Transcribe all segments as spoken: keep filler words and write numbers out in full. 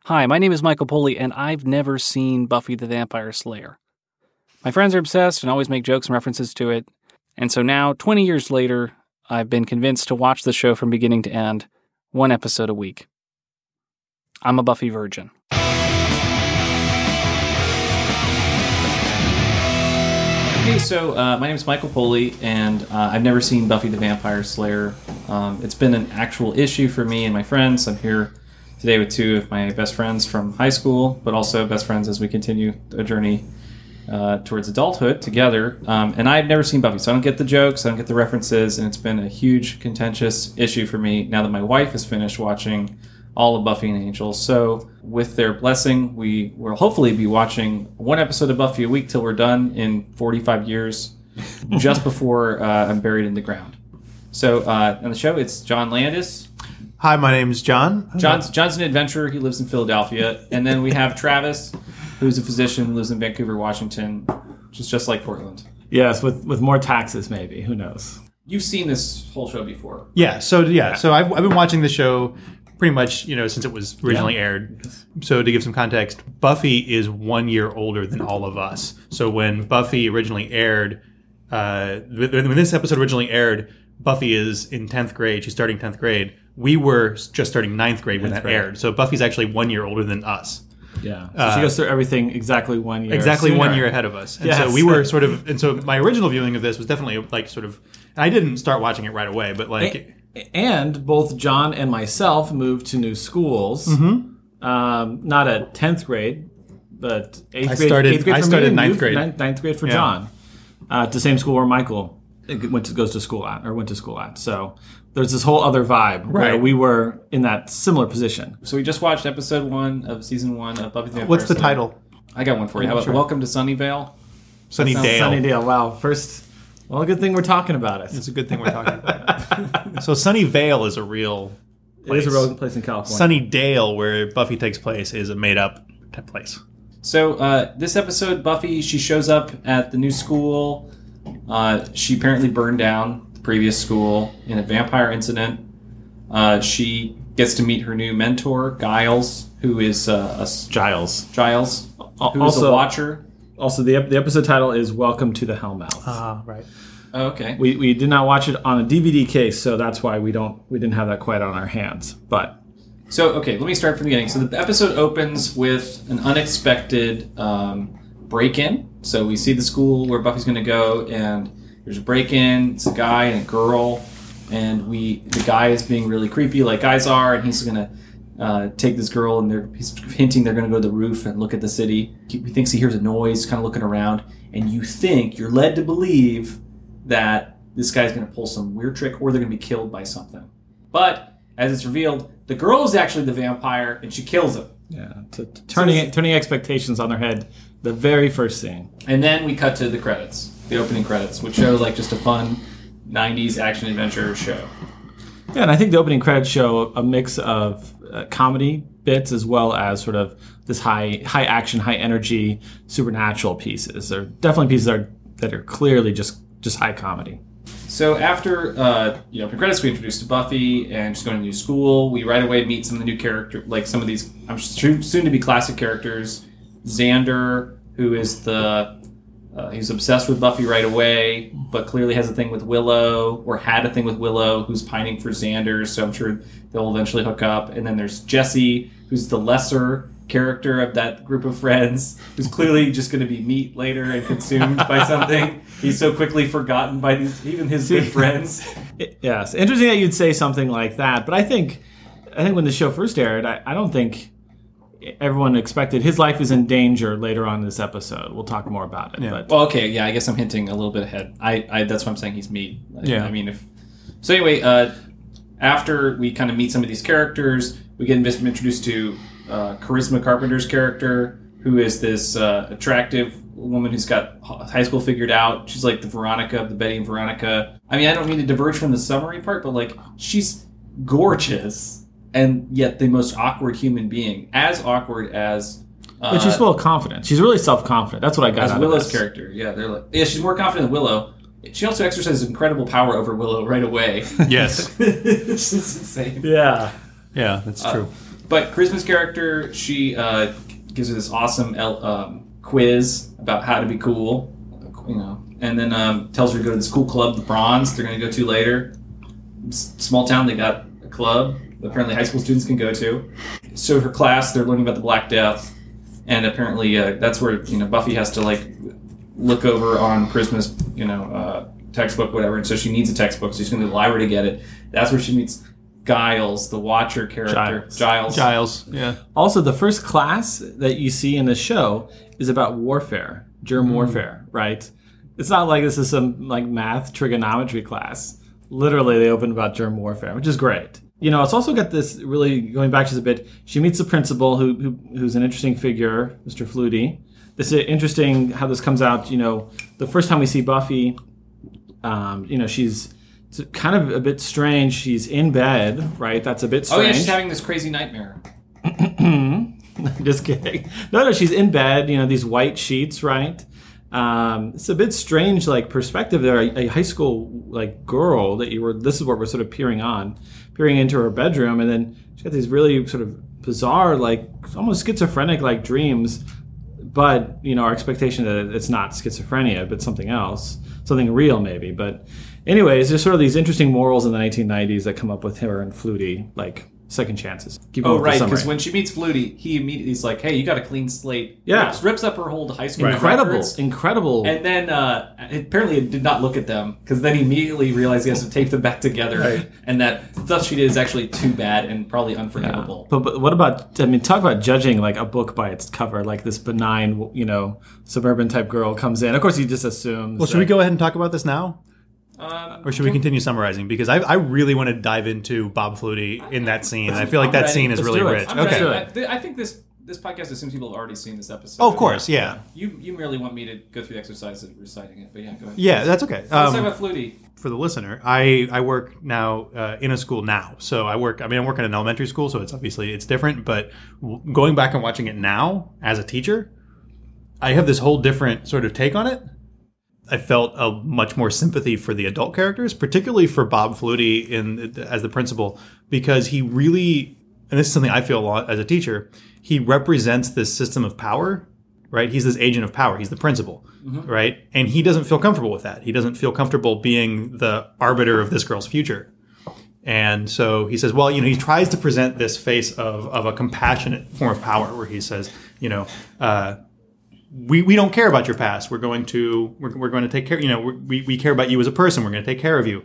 Hi, my name is Michael Poley, and I've never seen Buffy the Vampire Slayer. My friends are obsessed and always make jokes and references to it, and so now, twenty years later, I've been convinced to watch the show from beginning to end, one episode a week. I'm a Buffy virgin. Okay, so uh, my name is Michael Poley, and uh, I've never seen Buffy the Vampire Slayer. Um, it's been an actual issue for me and my friends. I'm here today with two of my best friends from high school, but also best friends as we continue a journey uh, towards adulthood together. Um, and I've never seen Buffy, so I don't get the jokes, I don't get the references, and it's been a huge contentious issue for me now that my wife has finished watching all of Buffy and Angel. So with their blessing, we will hopefully be watching one episode of Buffy a week till we're done in forty-five years, just before uh, I'm buried in the ground. So uh, on the show, it's John Landis. Hi, my name is John. John's, John's an adventurer. He lives in Philadelphia. And then we have Travis, who's a physician, lives in Vancouver, Washington, which is just like Portland. Yes, with, with more taxes maybe. Who knows? You've seen this whole show before. Yeah, so yeah, so I've, I've been watching the show pretty much, you know, since it was originally yeah. aired. So to give some context, Buffy is one year older than all of us. So when Buffy originally aired, uh, when this episode originally aired, Buffy is in tenth grade. She's starting tenth grade. We were just starting ninth grade when that grade. aired. So Buffy's actually one year older than us. Yeah. So uh, she goes through everything exactly one year Exactly sooner. one year ahead of us. And yes. so we were sort of, and so my original viewing of this was definitely like sort of, and I didn't start watching it right away, but like. And, and both John and myself moved to new schools. Mm-hmm. Um, not at tenth grade, but eighth I grade. Started, eighth grade I for started me, ninth grade. Ninth, ninth grade for yeah. John. Uh, at the same school where Michael went to, goes to school at, or went to school at. So there's this whole other vibe right. where we were in that similar position. So we just watched episode one of season one of Buffy the Vampire What's the Slayer. title? I got one for you. How about sure. Welcome to Sunnyvale? Sunnydale. Sunnydale. Wow. First, well, good thing we're talking about it. It's a good thing we're talking about it. So Sunnyvale is a real place. It is a real place in California. Sunnydale, where Buffy takes place, is a made-up place. So uh, this episode, Buffy, she shows up at the new school. Uh, she apparently burned down the previous school in a vampire incident. Uh, she gets to meet her new mentor, Giles, who is uh, a Giles. Giles, who also, is a watcher. Also, the the episode title is "Welcome to the Hellmouth." Ah, uh, right. Oh, okay. We we did not watch it on a D V D case, so that's why we don't we didn't have that quite on our hands. But so okay, let me start from the beginning. So the episode opens with an unexpected um, break-in. So we see the school where Buffy's going to go, and there's a break-in. It's a guy and a girl, and we the guy is being really creepy, like guys are, and he's going to uh, take this girl, and they're he's hinting they're going to go to the roof and look at the city. He, he thinks he hears a noise, kind of looking around, and you think you're led to believe that this guy's going to pull some weird trick, or they're going to be killed by something. But as it's revealed, the girl is actually the vampire, and she kills him. Yeah, to, to turning so turning expectations on their head. The very first scene. And then we cut to the credits, the opening credits, which show like just a fun nineties action adventure show. Yeah, and I think the opening credits show a mix of uh, comedy bits as well as sort of this high high action, high energy, supernatural pieces. They're definitely pieces that are, that are clearly just, just high comedy. So after uh, the opening credits, we introduced to Buffy and she's going to new school. We right away meet some of the new characters, like some of these I'm soon to be classic characters. Xander, who is the uh, he's obsessed with Buffy right away, but clearly has a thing with Willow, or had a thing with Willow, who's pining for Xander, so I'm sure they'll eventually hook up. And then there's Jesse, who's the lesser character of that group of friends, who's clearly just going to be meat later and consumed by something. He's so quickly forgotten by these, even his good friends. Yes, interesting that you'd say something like that, but I think I think when the show first aired, I, I don't think everyone expected his life is in danger later on in this episode. We'll talk more about it. Yeah. But. Well, okay, yeah, I guess I'm hinting a little bit ahead. I, I that's why I'm saying he's meat. Like, yeah. I mean, if so. Anyway, uh, after we kind of meet some of these characters, we get introduced to uh, Charisma Carpenter's character, who is this uh, attractive woman who's got high school figured out. She's like the Veronica of the Betty and Veronica. I mean, I don't mean to diverge from the summary part, but like she's gorgeous. And yet the most awkward human being. As awkward as... Uh, but she's full of confidence. She's really self-confident. That's what I got as out Willow's of this. character. Yeah, they're like... Yeah, she's more confident than Willow. She also exercises incredible power over Willow right away. Yes. It's just insane. Yeah. Yeah, that's true. But Charisma's character, she uh, gives her this awesome el- um, quiz about how to be cool, you know, and then um, tells her to go to this cool club, the Bronze, they're going to go to later. S- small town, they got a club that apparently high school students can go to. So her class, they're learning about the Black Death, and apparently uh, that's where, you know, Buffy has to, like, look over on Charisma's, you know, uh, textbook, whatever, and so she needs a textbook, so she's going to the library to get it. That's where she meets Giles, the Watcher character. Giles. Giles. Giles, yeah. Also, the first class that you see in the show is about warfare, germ warfare, right? It's not like this is some like math trigonometry class. Literally, they open about germ warfare, which is great. You know, it's also got this really going back just a bit. She meets the principal, who, who who's an interesting figure, Mister Flutie. This is interesting how this comes out. You know, the first time we see Buffy, um, you know, she's it's kind of a bit strange. She's in bed, right? That's a bit strange. Oh yeah, she's having this crazy nightmare. Just kidding. No, no, she's in bed. You know, these white sheets, right? Um, it's a bit strange, like perspective there. A, a high school like girl that you were. This is what we're sort of peering on, peering into her bedroom, and then she's got these really sort of bizarre, like almost schizophrenic like dreams. But you know, our expectation that it's not schizophrenia, but something else, something real maybe. But anyways, there's sort of these interesting morals in the nineteen nineties that come up with her and Flutie, like second chances. Keep Oh, going with the right, summary. because when she meets Flutie, he immediately is like, hey, you got a clean slate. Yeah. Rips, rips up her whole high school incredible, records. incredible. And then uh, apparently it did not look at them, because then he immediately realized he has to tape them back together. Right. And that stuff she did is actually too bad and probably unforgivable. But, but what about, I mean, talk about judging like a book by its cover, like this benign, you know, suburban type girl comes in. Of course, he just assumes. Well, should we go ahead and talk about this now? Um, Or should we continue summarizing? Because I, I really want to dive into Bob Flutie in that scene. And I feel like I'm that ready. scene is Let's really do it. rich. I'm Okay. ready. I, th- I think this this podcast assumes people have already seen this episode. Oh, of course, yeah. You you merely want me to go through the exercise of reciting it, but yeah, go ahead. Yeah, that's okay. So let's Um, talk about Flutie. for the listener, I, I work now uh, in a school now. So I work, I mean, I'm working in an elementary school, so it's obviously, it's different. But w- going back and watching it now as a teacher, I have this whole different sort of take on it. I felt a much more sympathy for the adult characters, particularly for Bob Flutie in as the principal, because he really, and this is something I feel a lot as a teacher, he represents this system of power, right? He's this agent of power. He's the principal, mm-hmm. right? And he doesn't feel comfortable with that. He doesn't feel comfortable being the arbiter of this girl's future. And so he says, well, you know, he tries to present this face of, of a compassionate form of power where he says, you know, uh, We we don't care about your past. We're going to we're, we're going to take care. You know, we we care about you as a person. We're going to take care of you.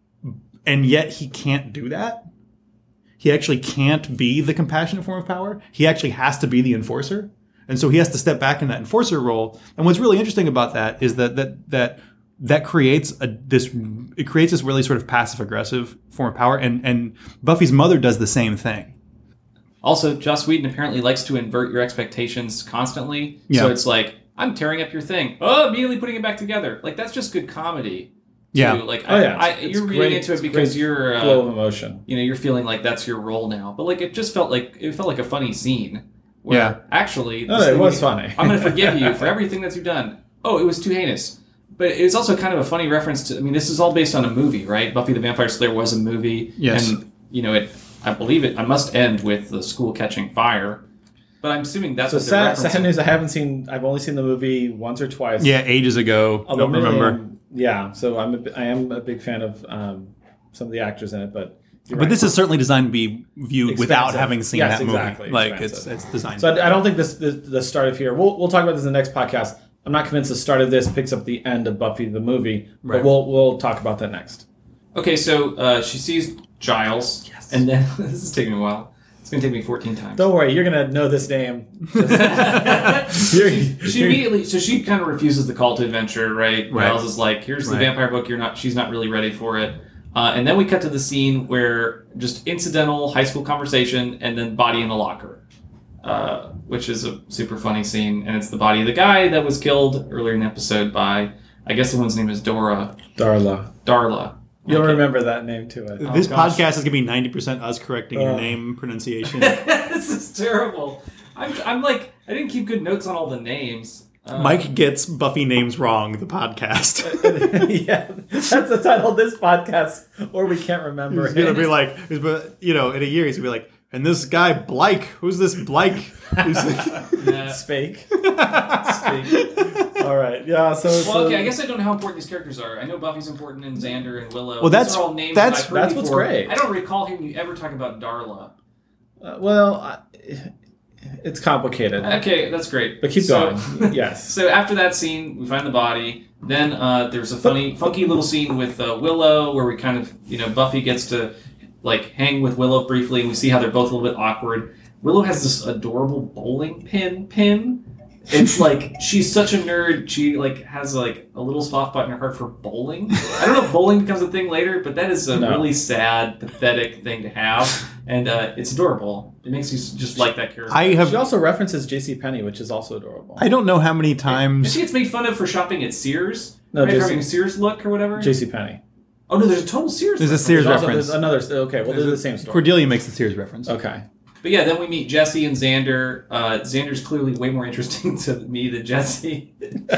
And yet he can't do that. He actually can't be the compassionate form of power. He actually has to be the enforcer. And so he has to step back in that enforcer role. And what's really interesting about that is that that that that creates a this it creates this really sort of passive aggressive form of power. And and Buffy's mother does the same thing. Also, Joss Whedon apparently likes to invert your expectations constantly. Yeah. So it's like, I'm tearing up your thing. Oh, immediately putting it back together. Like, that's just good comedy. To, Yeah. Like, Oh, I, yeah. I, It's you're great- reading into it it's because great you're, flow of uh, emotion. you know, you're feeling like that's your role now. But like, it just felt like it felt like a funny scene. Where Yeah. Actually, No, this it thing- was funny. I'm going to forgive you for everything that you've done. Oh, it was too heinous. But it was also kind of a funny reference to. I mean, this is all based on a movie, right? Buffy the Vampire Slayer was a movie. Yes. And you know, it. I believe it. I must end with the school catching fire. But I'm assuming that's So what they're sad, sad referencing. news. I haven't seen. I've only seen the movie once or twice. Yeah, ages ago. I Although don't remember. um, yeah. So I'm. A, bi- I am a big fan of um, some of the actors in it, but. you're But right. this is certainly designed to be viewed without Expansive. having seen Yes, that movie. exactly. Like it's Expansive. it's designed. So I, I don't think this the, the start of here. We'll we'll talk about this in the next podcast. I'm not convinced the start of this picks up the end of Buffy the movie, Right. but we'll we'll talk about that next. Okay, so uh, she sees Giles, yes. and then this is taking a while. It's going to take me fourteen times. Don't worry, you're gonna know this name. she, she immediately, so she kind of refuses the call to adventure, right? Right. Giles is like, "Here's the Right. vampire book. You're not. She's not really ready for it." Uh, and then we cut to the scene where just incidental high school conversation, and then body in a locker, uh, which is a super funny scene. And it's the body of the guy that was killed earlier in the episode by, I guess the one's name is Dora. Darla. Darla. You'll Okay. remember that name too. I think. this Oh, gosh. podcast is going to be ninety percent us correcting your Uh. name pronunciation. This is terrible. I'm, I'm like, I didn't keep good notes on all the names. Uh, Mike gets Buffy names wrong, the podcast. Yeah, that's the title of this podcast, or we can't remember. He's going to it. be like, he's be- you know, in a year, he's going to be like, And this guy, Blake, who's this Blake? Who's Yeah. Spake. Spake. All right. Yeah. So. Well, so okay. I guess I don't know how important these characters are. I know Buffy's important, and Xander and Willow. Well, that's- These are all names that's- that I've heard that's what's before. great. I don't recall hearing you ever talk about Darla. Uh, well, I, it's complicated. Okay, that's great. But keep So- going. Yes. So after that scene, we find the body. Then uh, there's a funny, funky little scene with uh, Willow where we kind of, you know, Buffy gets to like hang with Willow briefly, and we see how they're both a little bit awkward. Willow has this adorable bowling pin pin. It's like she's such a nerd. She like has like a little soft spot in her heart for bowling. I don't know if bowling becomes a thing later, but that is a No. really sad, pathetic thing to have, and uh, it's adorable. It makes you just like that character. I She have. also references JCPenney, which is also adorable. I don't know how many And times. she gets made fun of for shopping at Sears. No, right, for J C having a Sears look or whatever. JCPenney. Oh no, there's a total Sears. There's a reference. Sears There's also reference. there's another. Okay, well, they're the same story. Cordelia makes the Sears reference. Okay. But yeah, then we meet Jesse and Xander. Uh, Xander's clearly way more interesting to me than Jesse.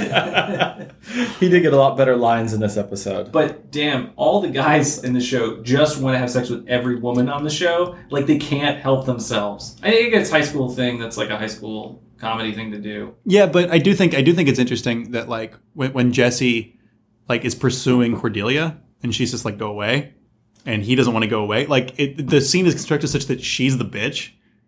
He did get a lot better lines in this episode. But damn, all the guys in the show just want to have sex with every woman on the show. Like they can't help themselves. I think it's a high school thing. That's like a high school comedy thing to do. Yeah, but I do think I do think it's interesting that like when, when Jesse like is pursuing Cordelia and she's just like go away, and he doesn't want to go away. Like it, the scene is constructed such that she's the bitch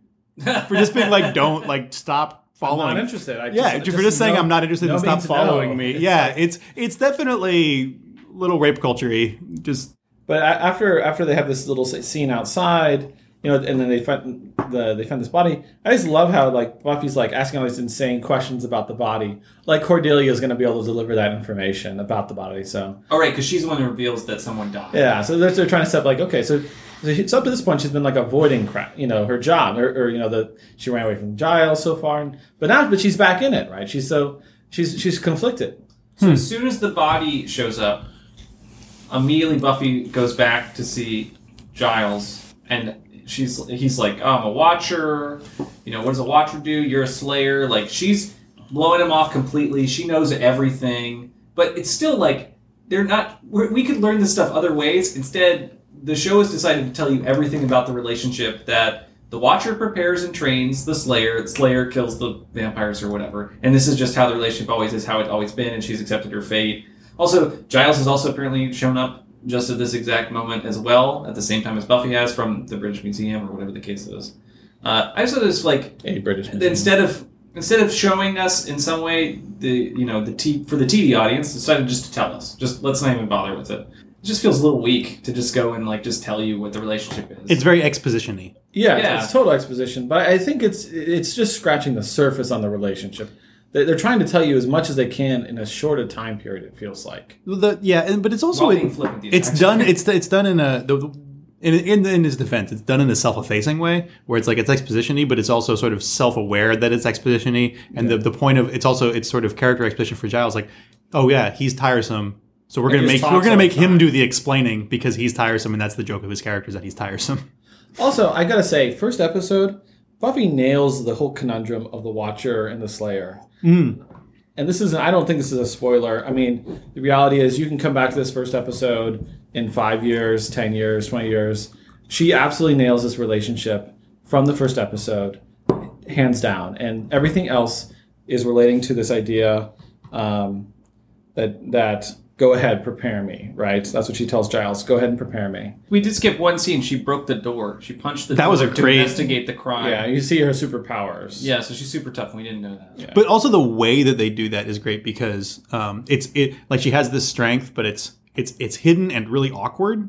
for just being like don't like stop following. I'm not interested. I Yeah, just, for just saying no- I'm not interested no in stop means following no. me. It's yeah, like- it's it's definitely a little rape culture-y. Just But a- after after they have this little scene outside, you know, and then they find the they find this body. I just love how like Buffy's like asking all these insane questions about the body. Like Cordelia is going to be able to deliver that information about the body. So All right, because she's the one who reveals that someone died. yeah, so they're, they're trying to set up like okay, so. So she- so up to this point, she's been like avoiding, crap, you know, her job, or, or you know, the she ran away from Giles so far, and, but now, but she's back in it, right? She's so she's she's conflicted. So as soon as the body shows up, immediately Buffy goes back to see Giles, and she's he's like, oh, I'm a Watcher. You know, what does a Watcher do? You're a Slayer. Like she's blowing him off completely. She knows everything, but it's still like they're not. We're, we could learn this stuff other ways. Instead, the show has decided to tell you everything about the relationship that the Watcher prepares and trains the Slayer. The Slayer kills the vampires or whatever. And this is just how the relationship always is, how it's always been, and she's accepted her fate. Also, Giles has also apparently shown up just at this exact moment as well, at the same time as Buffy has from the British Museum or whatever the case is. Uh, I also just like A British that instead of instead of showing us in some way the you know the t- for the T V audience, decided just to tell us. Just let's not even bother with it. It just feels a little weak to just go and like just tell you what the relationship is. it's very exposition-y. Yeah, Yeah. it's total exposition, but I think it's it's just scratching the surface on the relationship. They- They're trying to tell you as much as they can in a shorter time period. It feels like. The, yeah, and- but it's also While in- being flippant, these it's actually. done. It's it's done in a the, the- in, in in his defense. It's done in a self-effacing way, where it's like it's exposition-y, but it's also sort of self-aware that it's exposition-y. And the the point of it's also it's sort of character exposition for Giles. Like, oh yeah, he's tiresome, so we're And gonna just make talks we're gonna all make the him time. do the explaining because he's tiresome, and that's the joke of his character is that he's tiresome. Also, I gotta say, first episode, Buffy nails the whole conundrum of the Watcher and the Slayer. Mm. And this isn't, I don't think this is a spoiler. I mean, the reality is you can come back to this first episode in five years, ten years, twenty years. She absolutely nails this relationship from the first episode, hands down. And everything else is relating to this idea um, that, that go ahead, prepare me, right? That's what she tells Giles, go ahead and prepare me. We did skip one scene. She broke the door. She punched the That door was a to great- investigate the crime. Yeah, you see her superpowers. Yeah, so she's super tough. And we didn't know that. Yeah. But also the way that they do that is great because um, it's it like she has this strength, but it's it's it's hidden and really awkward.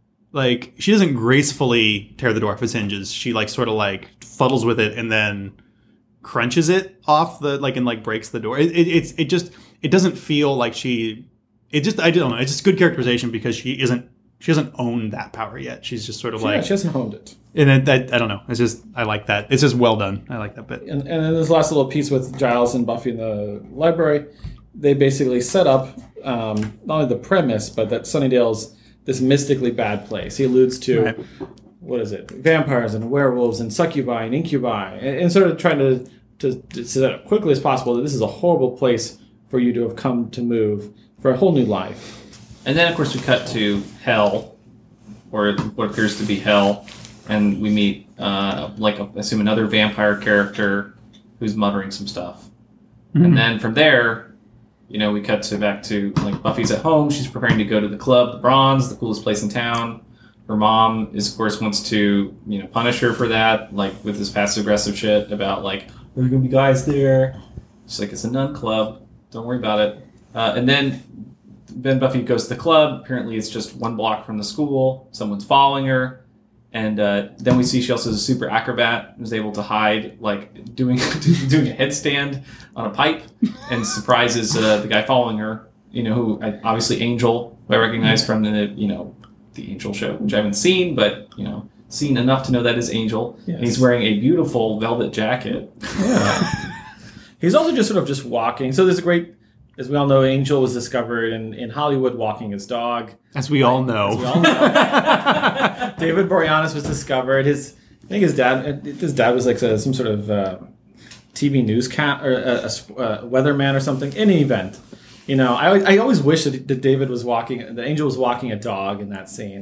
Like she doesn't gracefully tear the door off its hinges. She like sort of like fuddles with it and then crunches it off the like and like breaks the door. It, it it's it just it doesn't feel like she. It just I don't know. It's just good characterization because she isn't she doesn't own that power yet. She's just sort of Yeah, like she hasn't honed it. and it, that, I don't know. It's just I like that. It's just well done. I like that bit. And, and then this last little piece with Giles and Buffy in the library, they basically set up um, not only the premise, but that Sunnydale's this mystically bad place. He alludes to, Right. what is it, vampires and werewolves and succubi and incubi, and, and sort of trying to, to, to set up quickly as possible that this is a horrible place for you to have come to move for a whole new life. And then, of course, we cut to hell, or what appears to be hell, and we meet uh, like, I assume another vampire character who's muttering some stuff. Mm-hmm. And then from there, you know, we cut to back to, like, Buffy's at home. She's preparing to go to the club, the Bronze, the coolest place in town. Her mom is, of course, wants to, you know, punish her for that, like, with this passive-aggressive shit about, like, there are going to be guys there. She's like, it's a nun club. Don't worry about it. Uh, and then then Buffy goes to the club. Apparently, it's just one block from the school. Someone's following her. And uh, then we see she also is a super acrobat and is able to hide, like, doing doing a headstand on a pipe and surprises uh, the guy following her, you know, who, obviously, Angel, who I recognize from the, you know, the Angel show, which I haven't seen, but, you know, seen enough to know that is Angel. Yes. And he's wearing a beautiful velvet jacket. Yeah. He's also just sort of just walking. So there's a great, as we all know, Angel was discovered in, in Hollywood walking his dog. As we all know. As we all know. David Boreanaz was discovered. His, I think his dad, his dad was like a, some sort of uh, T V newscast or a, a, a weatherman or something. In any event, you know, I I always wish that, that David was walking, the Angel was walking a dog in that scene.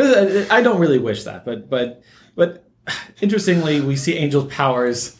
I don't really wish that, but but but interestingly, we see Angel's powers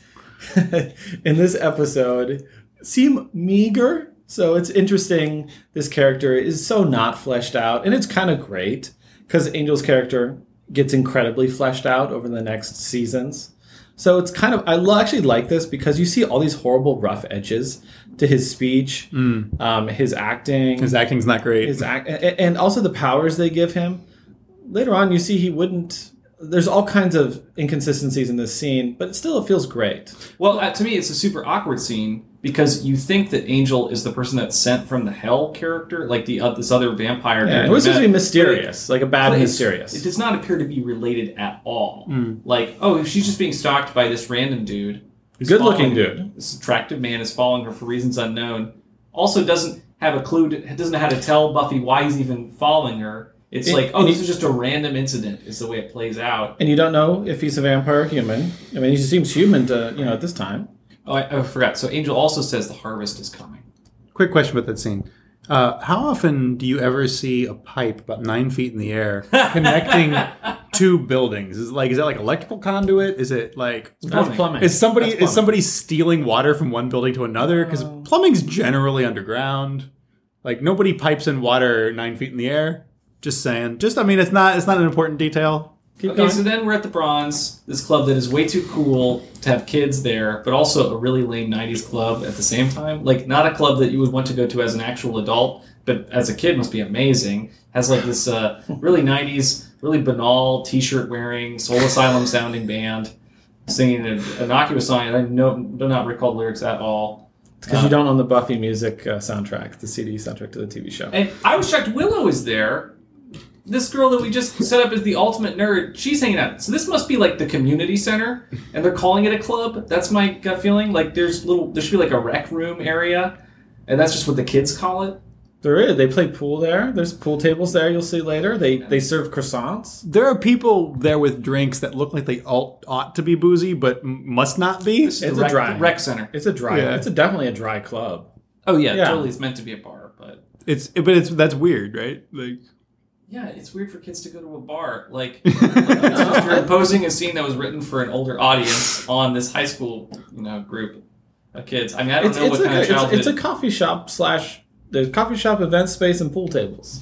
in this episode seem meager. So it's interesting. This character is so not fleshed out, and it's kind of great because Angel's character gets incredibly fleshed out over the next seasons. So it's kind of, I actually like this because you see all these horrible rough edges to his speech, mm. um, his acting. His acting's not great. His act, and also the powers they give him. Later on, you see he wouldn't. There's all kinds of inconsistencies in this scene, but still it feels great. Well, uh, to me, it's a super awkward scene because you think that Angel is the person that's sent from the Hell character, like the uh, this other vampire. Yeah, it was supposed to be mysterious, like a bad mysterious. It does not appear to be related at all. Mm. Like, oh, she's just being stalked by this random dude. Good-looking dude. This attractive man is following her for reasons unknown. Also doesn't have a clue, to, doesn't know how to tell Buffy why he's even following her. It's and, like, oh, this is just a random incident, is the way it plays out. And you don't know if he's a vampire or human. I mean, he seems human to, you know, at this time. Oh, I, I forgot. So Angel also says the harvest is coming. Quick question about that scene. Uh, how often do you ever see a pipe about nine feet in the air connecting two buildings? Is it like is that like electrical conduit? Is it like That's plumbing? Is somebody That's plumbing. is somebody stealing water from one building to another? Because Uh, plumbing's generally underground. Like nobody pipes in water nine feet in the air. Just saying. Just I mean, it's not it's not an important detail. Keep okay, going. so then we're at the Bronze, this club that is way too cool to have kids there, but also a really lame nineties club at the same time. Like, not a club that you would want to go to as an actual adult, but as a kid must be amazing. Has like this uh, really nineties, really banal T-shirt wearing, Soul Asylum sounding band singing an innocuous song, and I know, do not recall the lyrics at all. Because uh, you don't own the Buffy music uh, soundtrack, the C D soundtrack to the T V show. And I was shocked Willow is there. This girl that we just set up as the ultimate nerd, she's hanging out. So this must be like the community center, and they're calling it a club. That's my gut feeling. Like there's little, there should be like a rec room area, and that's just what the kids call it. There is. They play pool there. There's pool tables there. You'll see later. They they serve croissants. There are people there with drinks that look like they ought, ought to be boozy, but must not be. It's a rec, dry rec center. It's a dry. Yeah. It's a, definitely a dry club. Oh yeah, yeah, totally. It's meant to be a bar, but it's but it's that's weird, right? Like. Yeah, it's weird for kids to go to a bar. Like, like you're imposing a scene that was written for an older audience on this high school, you know, group of kids. I mean, I don't it's, know it's what like kind a, of childhood. It's, it's a coffee shop slash. There's coffee shop, event space, and pool tables.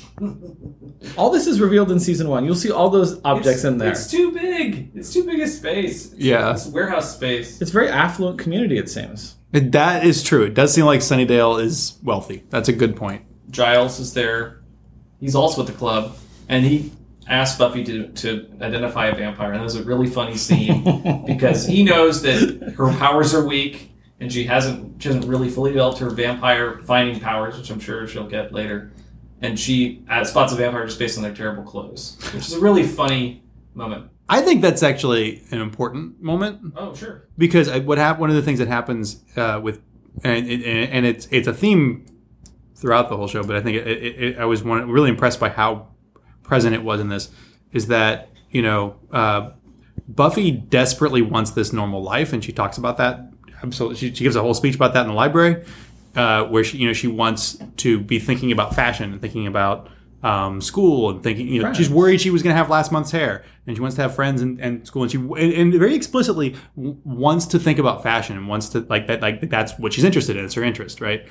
All this is revealed in season one. You'll see all those objects it's, in there. It's too big. It's too big a space. It's, yeah, it's warehouse space. It's a very affluent community. It seems. It, that is true. It does seem like Sunnydale is wealthy. That's a good point. Giles is there. He's also at the club. And he asked Buffy to, to identify a vampire. And it was a really funny scene because he knows that her powers are weak and she hasn't she hasn't really fully developed her vampire finding powers, which I'm sure she'll get later. And she uh, spots a vampire just based on their terrible clothes, which is a really funny moment. I think that's actually an important moment. Oh, sure. Because what hap- one of the things that happens uh, with, and, and, and it's it's a theme throughout the whole show, but I think it, it, it, I was one, really impressed by how present it was in this, is that, you know, uh, Buffy desperately wants this normal life, and she talks about that. Absolutely, she, she gives a whole speech about that in the library, uh, where she, you know, she wants to be thinking about fashion and thinking about um, school and thinking, you know, Friends. she's worried she was going to have last month's hair, and she wants to have friends in, in school, and she and, and very explicitly w- wants to think about fashion and wants to like that, like that's what she's interested in. It's her interest, right?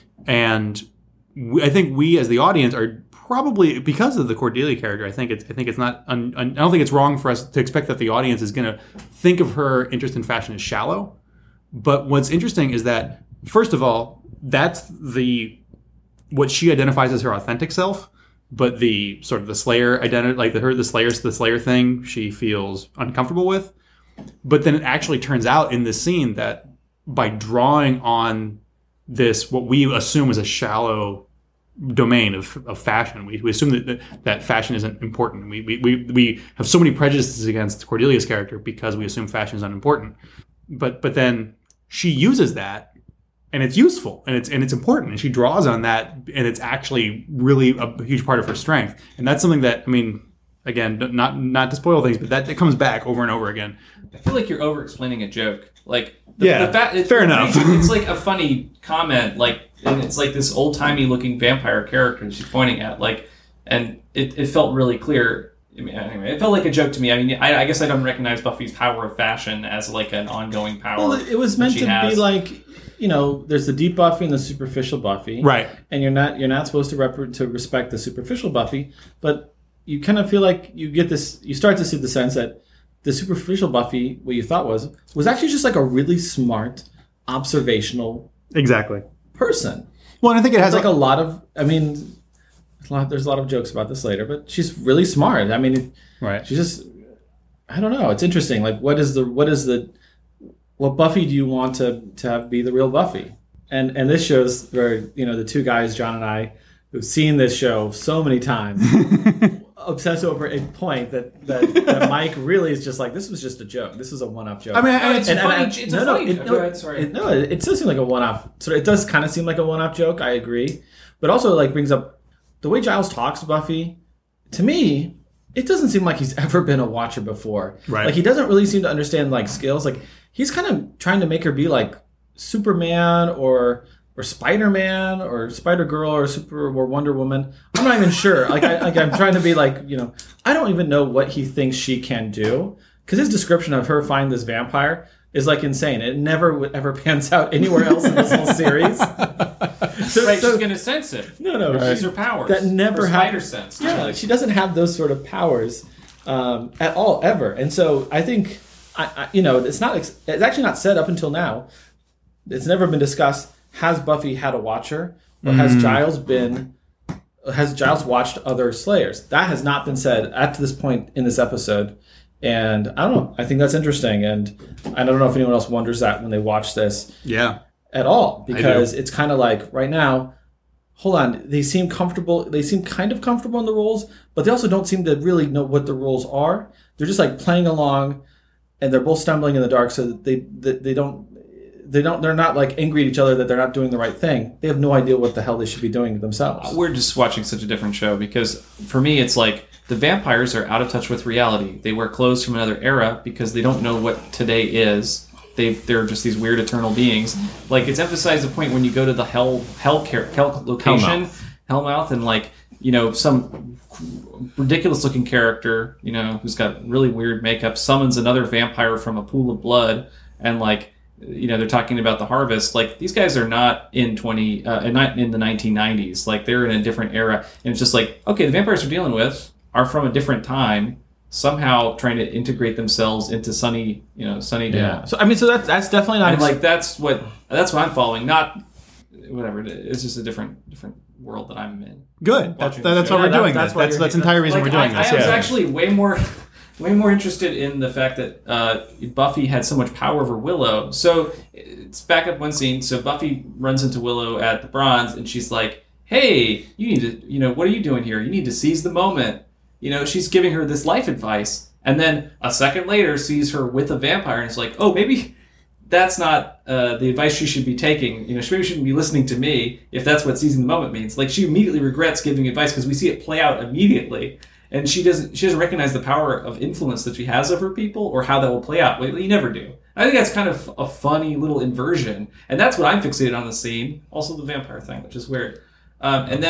And we, I think we as the audience are probably, because of the Cordelia character, I think it's I think it's not un, un, I don't think it's wrong for us to expect that the audience is going to think of her interest in fashion as shallow. But what's interesting is that, first of all, that's the what she identifies as her authentic self, but the sort of the Slayer identity, like the her the Slayer's the Slayer thing, she feels uncomfortable with. But then it actually turns out in this scene that by drawing on this, what we assume is a shallow domain of, of fashion, we, we assume that that fashion isn't important. We, we we we have so many prejudices against Cordelia's character because we assume fashion is unimportant. But but then she uses that, and it's useful, and it's and it's important, and she draws on that, and it's actually really a huge part of her strength. And that's something that, I mean, again, not not to spoil things, but that it comes back over and over again. I feel like you're over explaining a joke. Like the, yeah, the fa- it's, fair enough. It's like a funny comment, like, and it's like this old timey looking vampire character she's pointing at, like, and it, it felt really clear. I mean, anyway, it felt like a joke to me. I mean, I, I guess I don't recognize Buffy's power of fashion as like an ongoing power. Well, it was meant she to has. be like, you know, there's the deep Buffy and the superficial Buffy, Right? And you're not you're not supposed to rep- to respect the superficial Buffy, but you kind of feel like you get this. You start to see the sense that the superficial Buffy, what you thought was, was actually just like a really smart, observational Exactly. person. Well, and I think it has It's like a lot of. I mean, there's a lot, there's a lot of jokes about this later, but she's really smart. I mean, right. she's just. I don't know. It's interesting. Like, what is the what is the what Buffy do you want to to have be the real Buffy? And and this shows where, you know, the two guys, John and I, who've seen this show so many times, obsess over a point that, that that Mike really is just like, this was just a joke. This is a one-off joke. I mean, No, it's and, a and, funny. and, it's no, a no, funny. it, Go no, ahead, sorry. it, no, it, it does seem like a one-off. So it does kind of seem like a one-off joke. I agree, but also like brings up the way Giles talks to Buffy. To me, it doesn't seem like he's ever been a watcher before. Right. Like, he doesn't really seem to understand like skills. Like, he's kind of trying to make her be like Superman or or Spider-Man or Spider-Girl or Super or Wonder Woman. I'm not even sure. Like, I, like I'm trying to be like, you know, I don't even know what he thinks she can do, because his description of her finding this vampire is like insane. It never would ever pans out anywhere else in this whole series. So, Right, so- she's gonna sense it. no, no, She's she- her powers. that never her spider happens. sense. Yeah, Like, she doesn't have those sort of powers um, at all, ever. And so I think, I, I, you know, it's not. It's actually not said up until now. It's never been discussed. Has Buffy had a watcher, or has Giles been? Has Giles watched other Slayers? That has not been said at this point in this episode. And I don't know. I think that's interesting, and I don't know if anyone else wonders that when they watch this yeah. at all, because do. it's kind of like right now, hold on, they seem comfortable, they seem kind of comfortable in the roles, but they also don't seem to really know what the roles are. They're just like playing along, and they're both stumbling in the dark, so that they they, they don't they don't they're not like angry at each other that they're not doing the right thing. They have no idea what the hell they should be doing themselves. we're just watching such a different show, because for me it's like the vampires are out of touch with reality. They wear clothes from another era because they don't know what today is. They they're just these weird eternal beings. Like, it's emphasized the point when you go to the hell hell, car- hell location, Hellmouth. Hellmouth, and like, you know, some ridiculous looking character, you know, who's got really weird makeup, summons another vampire from a pool of blood, and like, you know, they're talking about the harvest. Like, these guys are not in twenty, uh, not in the nineteen nineties. Like, they're in a different era, and it's just like, okay, the vampires we're dealing with are from a different time, somehow trying to integrate themselves into Sunny, you know, Sunnydale. Yeah. So I mean, so that's that's definitely not And ex- like, that's what that's what I'm following. Not whatever. It's just a different different world that I'm in. Good. That's Watching that's the why show. we're Yeah, that- doing that's this. why That's you're- that's the entire reason Like, we're doing I, this. I was yeah. actually way more, way more interested in the fact that uh, Buffy had so much power over Willow. So it's back up one scene. So Buffy runs into Willow at the Bronze, and she's like, "Hey, you need to, you know, what are you doing here? You need to seize the moment." You know, she's giving her this life advice, and then a second later sees her with a vampire, and it's like, "Oh, maybe that's not uh, the advice she should be taking. You know, she maybe shouldn't be listening to me if that's what seizing the moment means." Like, she immediately regrets giving advice because we see it play out immediately, and she doesn't she doesn't recognize the power of influence that she has over people or how that will play out. Well, you never do. I think that's kind of a funny little inversion, and that's what I'm fixated on the scene. Also, the vampire thing, which is weird. Um, and then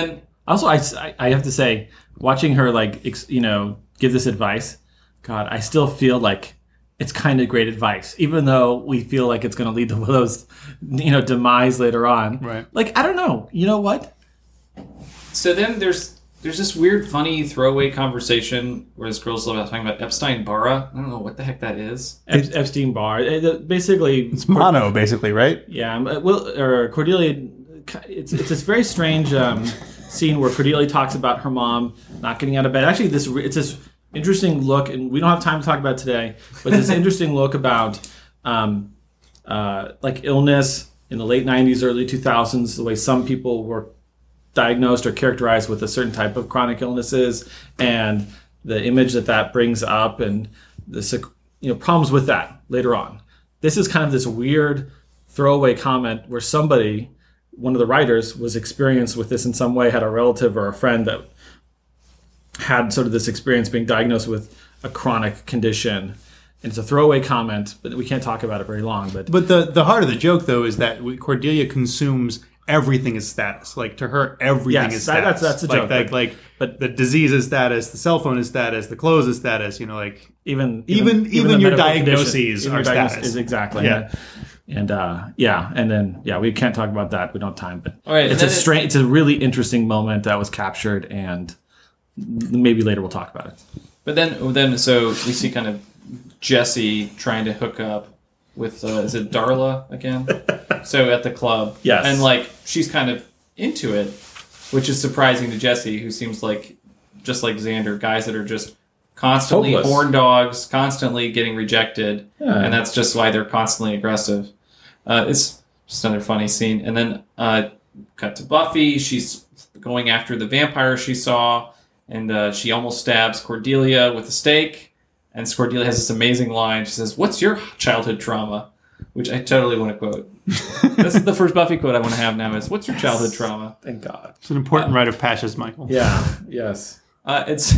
Also, I, I- I have to say, watching her like ex, you know give this advice, God, I still feel like it's kind of great advice, even though we feel like it's going to lead to Willow's you know demise later on. Right. Like I don't know. You know what? So then there's there's this weird, funny throwaway conversation where this girl's talking about Epstein-Barr. I don't know what the heck that is. Ep- Epstein Barr. Basically, It's mono, basically, right? yeah. um, Will or Cordelia. It's it's this very strange um, scene where Cordelia talks about her mom not getting out of bed. Actually, this it's this interesting look, and we don't have time to talk about it today, but this interesting look about um, uh, like illness in the late nineties, early two thousands, the way some people were diagnosed or characterized with a certain type of chronic illnesses, and the image that that brings up, and the you know problems with that later on. This is kind of this weird throwaway comment where somebody, one of the writers, was experienced with this in some way, had a relative or a friend that had sort of this experience being diagnosed with a chronic condition. And it's a throwaway comment, but we can't talk about it very long. But But the, the heart of the joke, though, is that we- Cordelia consumes everything as status. Like, to her, everything Yes, is that- status. that's- that's the like, joke, Like, but- like but- the disease is status, the cell phone is status, the clothes is status, you know, like... even Even- even the your medical diagnoses condition, even are your diagnosis status. is exactly. Yeah. And uh, yeah, and then yeah, we can't talk about that. We don't have time. But All right, it's and a then it- strange, it's a really interesting moment that was captured, and maybe later we'll talk about it. But then, then so we see kind of Jesse trying to hook up with uh, is it Darla again? So at the club, Yes. and like she's kind of into it, which is surprising to Jesse, who seems like just like Xander, guys that are just constantly Hopeless. horn dogs, constantly getting rejected, Yeah. and that's just why they're constantly aggressive. Uh, it's just another funny scene, and then uh, cut to Buffy. She's going after the vampire she saw, and uh, she almost stabs Cordelia with a stake. And Cordelia has this amazing line. She says, "What's your childhood trauma?" Which I totally want to quote. This is the first Buffy quote I want to have now. Is "What's your childhood trauma?" Thank God. It's an important rite of passage, Michael. Yeah. Yes. Uh, it's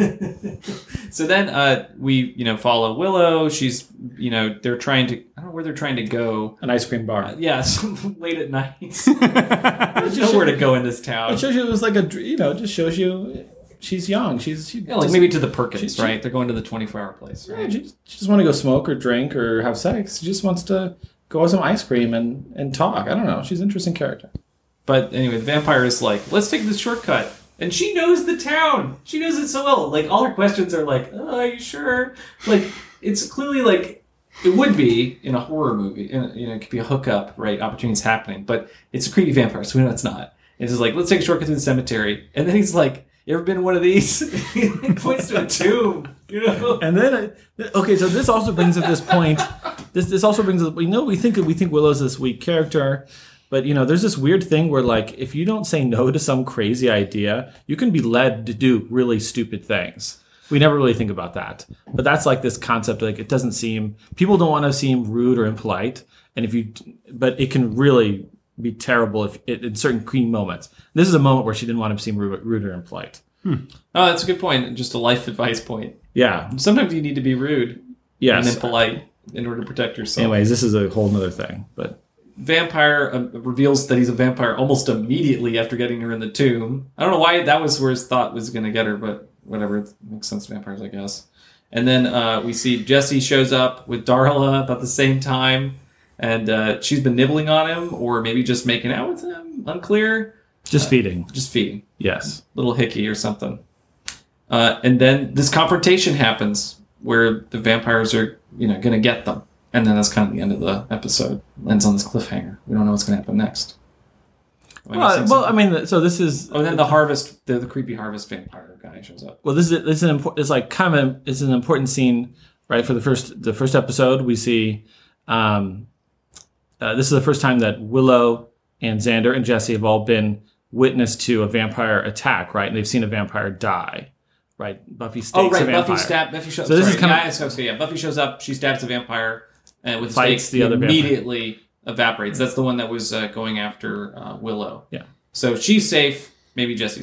so then uh, we you know follow Willow. She's you know they're trying to I don't know where they're trying to go. An ice cream bar. Uh, yeah, so late at night. There's nowhere to go in this town. It shows you it was like a dr- you know, it just shows you she's young. She's she Yeah, like just, maybe to the Perkins, she- she- right? They're going to the twenty-four hour place, yeah, right? she, she just want to go smoke or drink or have sex. She just wants to go have some ice cream and and talk. I don't know. She's an interesting character. But anyway, the vampire is like, let's take this shortcut. And she knows the town. She knows it so well. Like, all her questions are like, oh, are you sure? Like, it's clearly like, it would be in a horror movie. In, you know, it could be a hookup, right? Opportunities happening. But it's a creepy vampire, so we know it's not. It's just like, let's take a shortcut through the cemetery. And then he's like, you ever been in one of these? He points to a tomb, you know? And then, uh, okay, so this also brings up this point. This this also brings up. We know we think we think Willow's this weak character, but you know, there's this weird thing where like if you don't say no to some crazy idea, you can be led to do really stupid things. We never really think about that, but that's like this concept. Like it doesn't seem people don't want to seem rude or impolite, and if you, but it can really be terrible if it, in certain key moments. This is a moment where she didn't want to seem rude, rude or impolite. Oh, that's a good point. Just a life advice point. Yeah. Sometimes you need to be rude Yes. and then polite in order to protect yourself. Anyways, this is a whole nother thing, but. Vampire uh, reveals that he's a vampire almost immediately after getting her in the tomb. I don't know why that was where his thought was going to get her, but whatever. It makes sense to vampires, I guess. And then uh, we see Jesse shows up with Darla about the same time, and uh, she's been nibbling on him, or maybe just making out with him. Unclear. Just feeding. Just feeding. Yes. Little hickey or something. Uh, and then this confrontation happens where the vampires are, you know, going to get them. And then that's kind of the end of the episode. Ends on this cliffhanger. We don't know what's going to happen next. Am I Well, missing well, I something? mean, so this is. Oh, then the harvest, the, the creepy harvest vampire guy shows up. Well, this is this is an important. It's like kind of a, it's an important scene, right? For the first the first episode, we see. Um, uh, this is the first time that Willow and Xander and Jesse have all been witness to a vampire attack, right? And they've seen a vampire die, right? Buffy stakes Oh, a right. vampire. Buffy stab. Buffy shows. So this sorry, is kind of- yeah, so, so yeah. Buffy shows up. She stabs a vampire, and with Fights stakes, the he other vampire. immediately evaporates. That's the one that was uh, going after uh, Willow. Yeah. So she's safe. Maybe Jesse's not.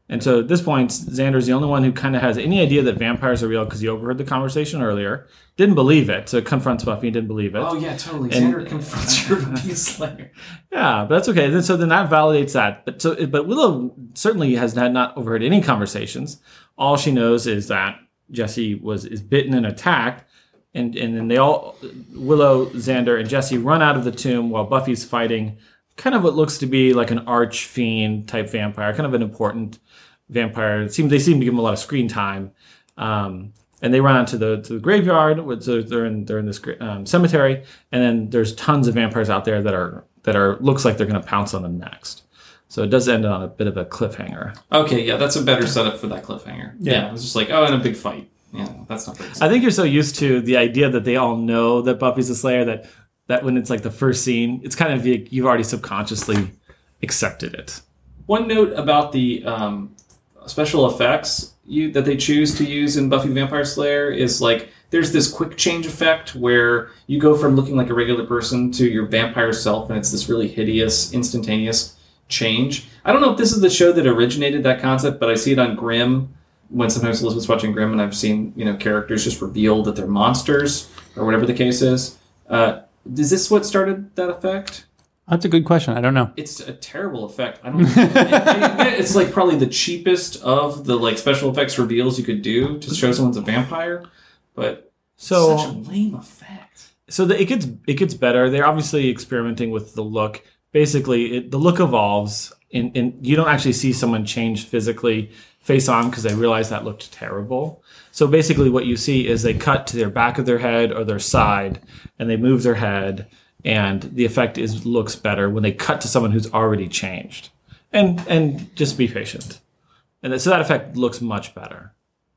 And so at this point, Xander's the only one who kind of has any idea that vampires are real because he overheard the conversation earlier, didn't believe it, so confronts Buffy and didn't believe it. Oh, yeah, totally. And- Xander confronts her to be Slayer. Yeah, but that's okay. Then so then that validates that. But so but Willow certainly has had not overheard any conversations. All she knows is that Jesse was is bitten and attacked, and and then they all Willow, Xander, and Jesse run out of the tomb while Buffy's fighting kind of what looks to be like an arch fiend type vampire, kind of an important vampire. It seems they seem to give him a lot of screen time. Um, and they run out to the to the graveyard. So they're in they're in this um, cemetery, and then there's tons of vampires out there that are that are looks like they're going to pounce on them next. So it does end on a bit of a cliffhanger. Okay, yeah, that's a better setup for that cliffhanger. Yeah, Yeah. it's just like, oh, in a big fight. Yeah, that's not very I think you're so used to the idea that they all know that Buffy's a Slayer that that when it's like the first scene, it's kind of you've already subconsciously accepted it. One note about the um, special effects you that they choose to use in Buffy the Vampire Slayer is like there's this quick change effect where you go from looking like a regular person to your vampire self, and it's this really hideous, instantaneous change. I don't know if this is the show that originated that concept, but I see it on Grimm when sometimes Elizabeth's watching Grimm, and I've seen you know characters just reveal that they're monsters or whatever the case is. Uh, is this what started that effect? That's a good question. I don't know. It's a terrible effect. I don't. it, it, it's like probably the cheapest of the like special effects reveals you could do to show someone's a vampire, but So such a lame effect. So the, it gets it gets better. They're obviously experimenting with the look. Basically, it, the look evolves, and, and you don't actually see someone change physically face on because they realize that looked terrible. So basically, what you see is they cut to their back of their head or their side, and they move their head, and the effect is looks better when they cut to someone who's already changed. And and just be patient, and so that effect looks much better.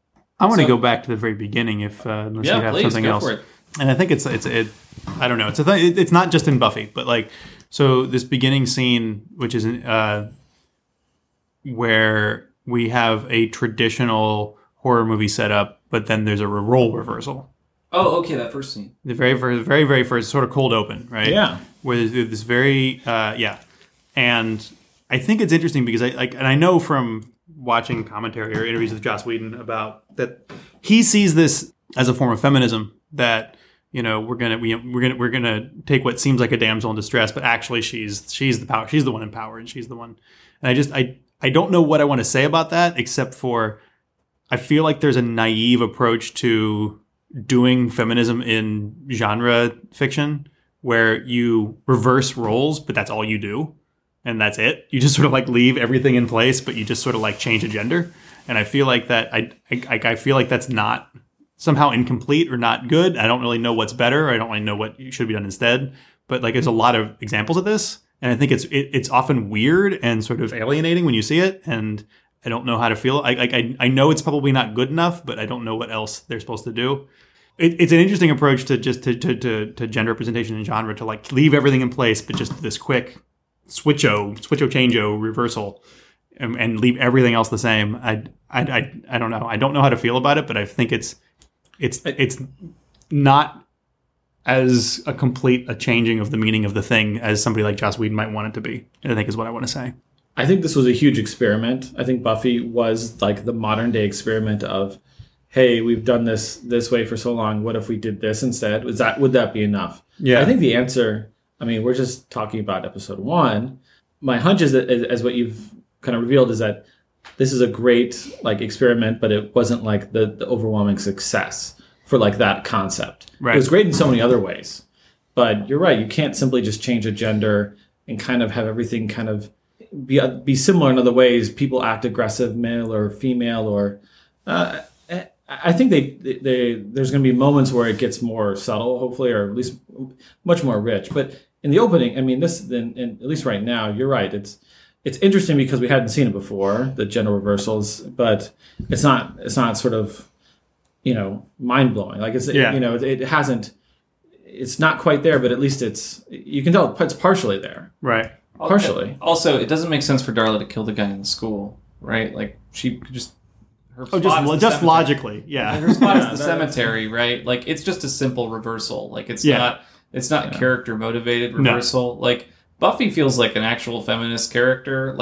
I want to So- go back to the very beginning, if uh, unless Yeah, you have please something go else. for it. And I think it's it's it. I don't know. It's a th- it- it's not just in Buffy, but like so this beginning scene, which is uh, where we have a traditional horror movie setup, but then there's a role reversal. Oh, okay, that first scene. The very first, very very first sort of cold open, right? Yeah. Where there's this very uh, yeah, and I think it's interesting because I like, and I know from watching commentary or interviews with Joss Whedon about that he sees this as a form of feminism that you know we're gonna we, we're gonna we're gonna take what seems like a damsel in distress, but actually she's she's the power she's the one in power and she's the one. And I just I I don't know what I want to say about that except for I feel like there's a naive approach to doing feminism in genre fiction where you reverse roles, but that's all you do. And that's it. You just sort of like leave everything in place, but you just sort of like change a gender. And I feel like that. I I, I feel like that's not somehow incomplete or not good. I don't really know what's better. I don't really know what should be done instead. But like, there's a lot of examples of this, and I think it's it, it's often weird and sort of alienating when you see it. And I don't know how to feel. I I I know it's probably not good enough, but I don't know what else they're supposed to do. It, it's an interesting approach to just to, to to to gender representation in genre to like leave everything in place, but just this quick switcho, switcho changeo reversal, and, and leave everything else the same. I, I, I, I don't know. I don't know how to feel about it, but I think it's, it's, it's not as a complete a changing of the meaning of the thing as somebody like Joss Whedon might want it to be. I think is what I want to say. I think this was a huge experiment. I think Buffy was like the modern day experiment of, hey, we've done this this way for so long. What if we did this instead? Was that would that be enough? Yeah. I think the answer. I mean, we're just talking about episode one. My hunch is that, as, as what you've kind of revealed, is that this is a great like experiment, but it wasn't like the, the overwhelming success for like that concept. Right. It was great in so many other ways, but you're right. You can't simply just change a gender and kind of have everything kind of be be similar in other ways. People act aggressive, male or female, or uh, I think they, they there's going to be moments where it gets more subtle, hopefully, or at least much more rich. But in the opening, I mean, this, in, in, at least right now, you're right. It's it's interesting because we hadn't seen it before, the gender reversals, but it's not it's not sort of, you know, mind blowing. Like it's Yeah. you know, it, it hasn't. It's not quite there, but at least it's you can tell it's partially there. Right. Partially. Also, it doesn't make sense for Darla to kill the guy in the school, right? Like she could just. Her Oh, just spot is lo- the just cemetery. logically, yeah. Her spot Yeah, is the that- cemetery, right? Like it's just a simple reversal. Like it's Yeah. not it's not character motivated No. reversal. Like Buffy feels like an actual feminist character. Like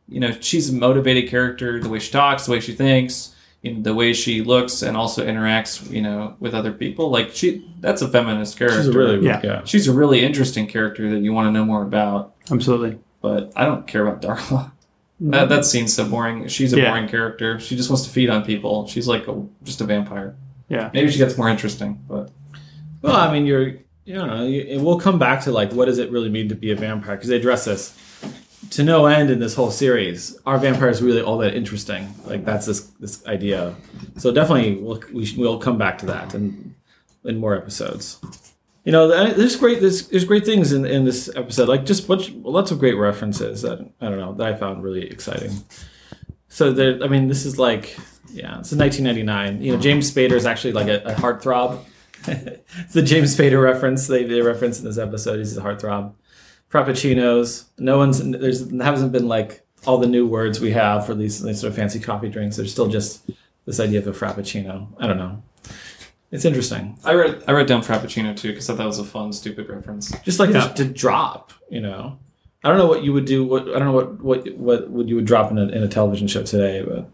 you know, she's a motivated character. The way she talks, the way she thinks, you know, the way she looks, and also interacts, you know, with other people. Like she, that's a feminist character. She's a really Yeah. yeah. She's a really interesting character that you want to know more about. Absolutely. But I don't care about Darla. That that scene's so boring. She's a Yeah. boring character. She just wants to feed on people. She's like a, just a vampire. Yeah. Maybe she gets more interesting, but Well, I mean, you're, you know, you, and we'll come back to like, what does it really mean to be a vampire? Because they address this to no end in this whole series. Are vampires really all that interesting? Like that's this this idea. So definitely, we'll we sh- we'll come back to that in in more episodes. You know, there's great there's, there's great things in, in this episode. Like just bunch, lots of great references that I don't know that I found really exciting. So there, I mean, this is like yeah, it's in nineteen ninety-nine. You know, James Spader is actually like a, a heartthrob. It's the James Spader reference they, they reference in this episode. He's a heartthrob. Frappuccinos. No one's there's there hasn't been like all the new words we have for these, these sort of fancy coffee drinks. There's still just this idea of a frappuccino. I don't know. It's interesting. I wrote I wrote down Frappuccino too because I thought that was a fun, stupid reference. Just like Yeah. to, to drop, you know. I don't know what you would do. What I don't know what what what would you would drop in a in a television show today, but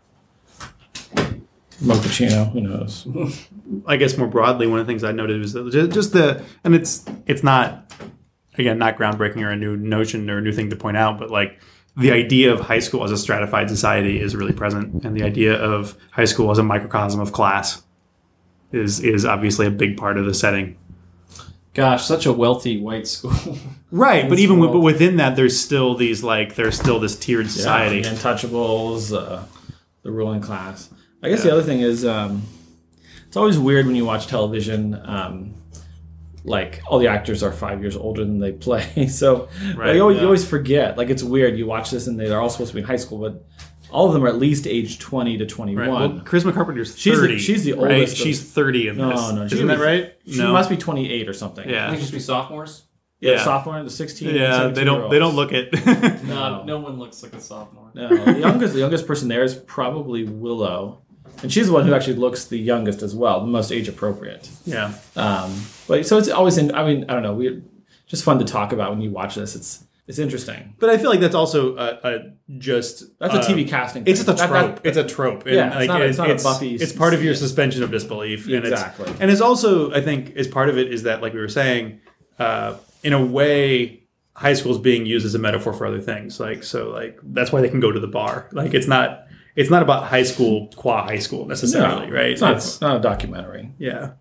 mochaccino. Who knows? I guess more broadly, one of the things I noted was that ju- just the, and it's it's not, again, not groundbreaking or a new notion or a new thing to point out, but like the idea of high school as a stratified society is really present, and the idea of high school as a microcosm of class is is obviously a big part of the setting. Gosh, such a wealthy white school. Right, but It's even with, wild. but within that, there's still these like there's still this tiered society. Yeah, the Untouchables, uh, the ruling class. I guess Yeah. the other thing is, um, it's always weird when you watch television. Um, like all the actors are five years older than they play, so Right, like, you, always, yeah. you always forget. Like it's weird. You watch this and they're all supposed to be in high school, but all of them are at least age twenty to twenty-one. Right. Well, Charisma Carpenter's She's the- thirty. she's the right? oldest of- She's thirty in no, this. no, she Isn't that was- right? She no. must be twenty-eight or something. I Yeah. think it should be sophomores. yeah. Yeah. Sophomore, the sixteen. Yeah, they don't. They don't look it. No, no one looks like a sophomore. No, the youngest, the youngest person there is probably Willow, and she's the one who actually looks the youngest as well, the most age appropriate. yeah. Um, but so it's always in. I mean, I don't know. We just fun to talk about when you watch this. It's it's interesting. But I feel like that's also a, a just That's a uh, T V casting. It's just a thing. trope. That- that- it's a trope. And, Yeah, it's like, not a- it's not a it's, Buffy It's part of your yeah. suspension of disbelief. And Exactly. It's, and it's also, I think, as part of it is that, like we were saying, uh, in a way, high school is being used as a metaphor for other things. Like so, like that's why they can go to the bar. Like it's not. It's not about high school qua high school necessarily, No, right? It's not, It's- it's not a documentary. yeah.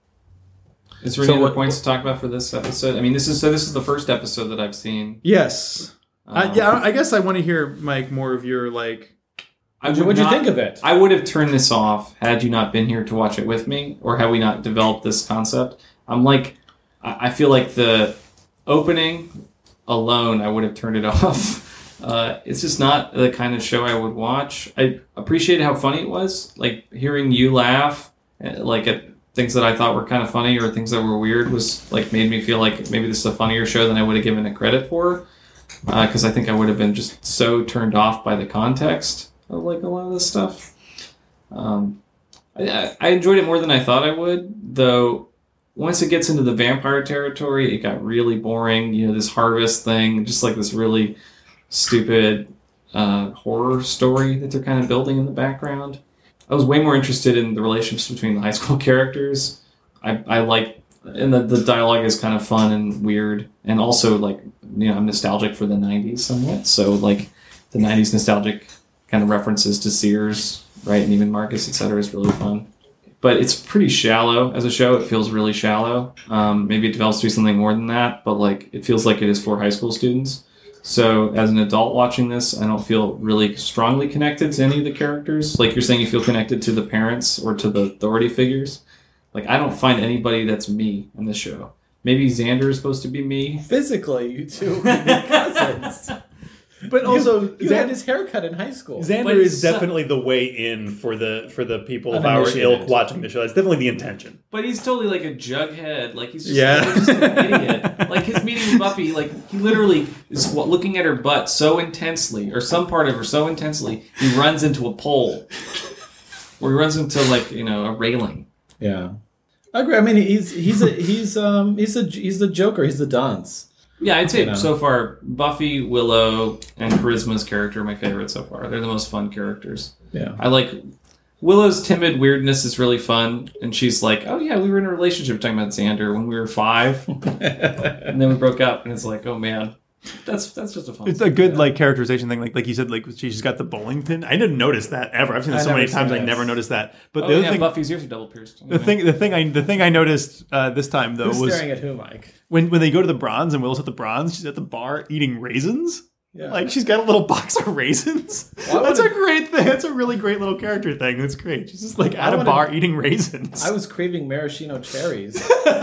Is there So any other what- points to talk about for this episode? I mean, this is so. This is the first episode that I've seen. Yes. Um, uh, yeah. I guess I want to hear, Mike, more of your like. I What'd you, would what'd you not- think of it? I would have turned this off had you not been here to watch it with me, or had we not developed this concept. I'm like, I I feel like the opening alone, I would have turned it off. Uh, it's just not the kind of show I would watch. I appreciated how funny it was, like hearing you laugh, uh, like at things that I thought were kind of funny or things that were weird was like made me feel like maybe this is a funnier show than I would have given it credit for. Because I think I would have been just so turned off by the context of like a lot of this stuff. Um, I, I enjoyed it more than I thought I would, though. Once it gets into the vampire territory, it got really boring. You know, this harvest thing, just like this really stupid uh, horror story that they're kind of building in the background. I was way more interested in the relationships between the high school characters. I, I like, and the, the dialogue is kind of fun and weird, and also like, you know, I'm nostalgic for the nineties somewhat. So like, the nineties nostalgic kind of references to Sears, right, and even Marcus, et cetera, is really fun. But it's pretty shallow as a show. It feels really shallow. Um, maybe it develops to be something more than that, but like it feels like it is for high school students. So as an adult watching this, I don't feel really strongly connected to any of the characters. Like you're saying, you feel connected to the parents or to the authority figures. Like I don't find anybody that's me in this show. Maybe Xander is supposed to be me. Physically, you two are cousins. But also, you, you Xan- had his haircut in high school. Xander But is it's, uh, definitely the way in for the for the people of our Uninitiated. ilk watching the show. That's definitely the intention. But he's totally like a jughead. Like he's just, Yeah. like, just an idiot. Like his meeting with Buffy, like he literally is wa- looking at her butt so intensely, or some part of her so intensely, he runs into a pole, or he runs into like you know a railing. Yeah, I agree. I mean, he's he's a he's um he's a he's the Joker. He's the dunce. Yeah, I'd say You know. so far, Buffy, Willow, and Charisma's character are my favorite so far. They're the most fun characters. Yeah. I like Willow's timid weirdness is really fun, and she's like, "Oh yeah, we were in a relationship talking about Xander when we were five, and then we broke up." And it's like, "Oh man, that's that's just a fun." It's a good like characterization thing, like like you said, like she's got the bowling pin. I didn't notice that ever. I've seen this I so many never times, seen I this. never noticed that. But Oh the other yeah, thing, Buffy's ears are double pierced. the thing, the thing I the thing I noticed uh, this time though Who's was staring at who, Mike? when when they go to the Bronze and Willow's at the Bronze, she's at the bar eating raisins. Yeah. Like she's got a little box of raisins. Well, I That's a wanna- great thing. That's a really great little character thing. That's great. She's just like I at a wanna- bar eating raisins. I was craving maraschino cherries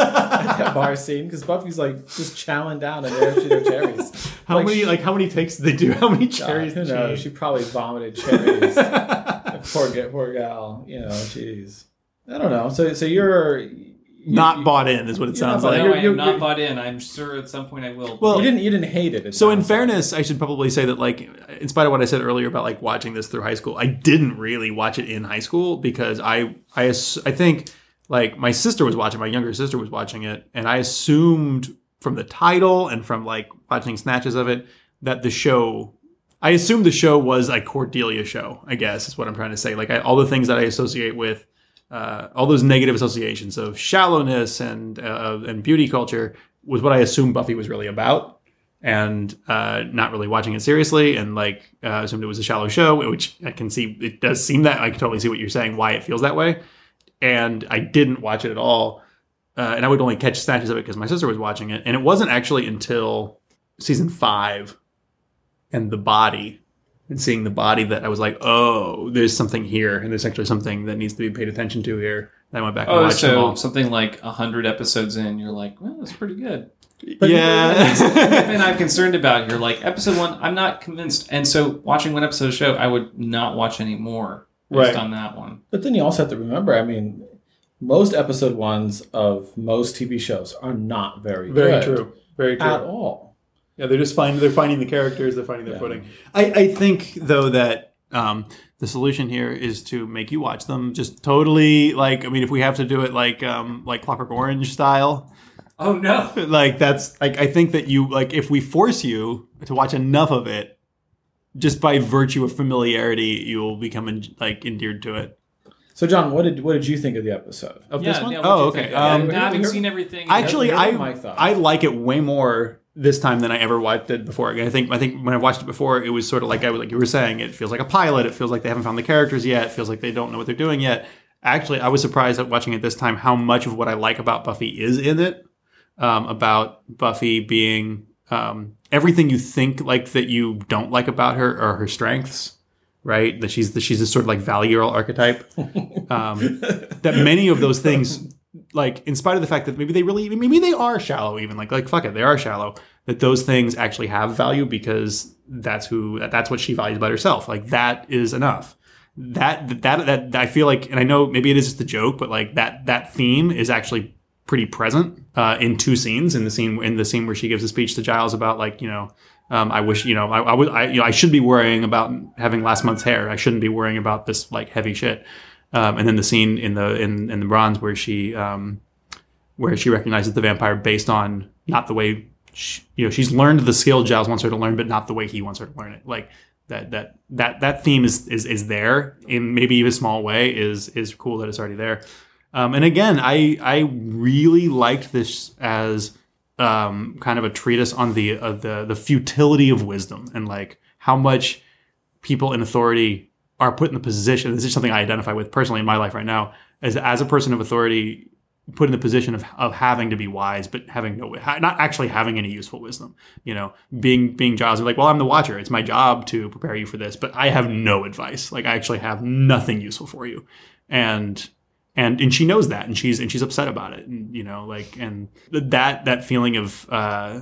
at that bar scene because Buffy's like just chowing down on maraschino cherries. how Like, many she- like how many takes did they do? How many God, cherries who did knows? she She eat? probably vomited cherries. poor, ga- poor gal. You know, jeez. I don't know. So, so you're you, Not you, bought in is what it You're sounds not like. bought No, You're- I you're- am not you're- bought in. I'm sure at some point I will. Well, You didn't. You didn't hate it. it So in sounds like. fairness, I should probably say that, like, in spite of what I said earlier about like watching this through high school, I didn't really watch it in high school because I, I, ass- I think like my sister was watching, my younger sister was watching it, and I assumed from the title and from like watching snatches of it that the show, I assumed the show was a Cordelia show. I guess is what I'm trying to say. Like I, all the things that I associate with. Uh, all those negative associations of shallowness and uh, and beauty culture was what I assumed Buffy was really about, and uh, not really watching it seriously, and like uh, assumed it was a shallow show, which I can see it does seem that. I can totally see what you're saying, why it feels that way, and I didn't watch it at all, uh, and I would only catch snatches of it because my sister was watching it, and it wasn't actually until season five and the body. And seeing the body that I was like, oh, there's something here, and there's actually something that needs to be paid attention to here. And I went back and Oh, watched them so all. something like a hundred episodes in, you're like, well, that's pretty good. Yeah. And I'm concerned about. You're like, episode one, I'm not convinced. And so watching one episode of the show, I would not watch any more based Right. on that one. But then you also have to remember. I mean, most episode ones of most T V shows are not very Very good true. Very true. at all. Yeah, they're just finding they're finding the characters, they're finding their Yeah. footing. I, I think though that um, the solution here is to make you watch them just totally like I mean if we have to do it like um, like Clockwork Orange style, Oh, no. like that's like I think that you like if we force you to watch enough of it, just by virtue of familiarity, you will become en- like endeared to it. So, John, what did what did you think of the episode? Of Yeah, this one? yeah, what'd oh, you okay. think? Um, I haven't here- seen everything. Actually, Here's I what my thoughts. I like it way more this time than I ever watched it before. I think I think when I watched it before, it was sort of like I was like you were saying. It feels like a pilot. It feels like they haven't found the characters yet. It feels like they don't know what they're doing yet. Actually, I was surprised at watching it this time how much of what I like about Buffy is in it. Um, about Buffy being um, everything you think like that you don't like about her are her strengths. Right, that she's the, she's this sort of like Valley Girl archetype. Um, that many of those things, like in spite of the fact that maybe they really, maybe they are shallow, even like like fuck it, they are shallow. That those things actually have value because that's who that's what she values about herself. Like that is enough. That that that, that I feel like, and I know maybe it is just a joke, but like that that theme is actually pretty present uh, in two scenes. In the scene in the scene where she gives a speech to Giles about like you know. Um, I wish, you know, I, I would, I, you know, I should be worrying about having last month's hair. I shouldn't be worrying about this like heavy shit. Um, and then the scene in the in, in the Bronze where she um, where she recognizes the vampire based on not the way she, you know she's learned the skill Giles wants her to learn, but not the way he wants her to learn it. Like that that that that theme is is is there in maybe even a small way is is cool that it's already there. Um, and again, I I really liked this as. Um, kind of a treatise on the uh, the the futility of wisdom and like how much people in authority are put in the position. This is something I identify with personally in my life right now. As as a person of authority, put in the position of of having to be wise, but having no not actually having any useful wisdom. You know, being being Giles, like, well, I'm the Watcher. It's my job to prepare you for this, but I have no advice. Like, I actually have nothing useful for you, and. And and she knows that, and she's and she's upset about it, and you know, like, and that that feeling of uh,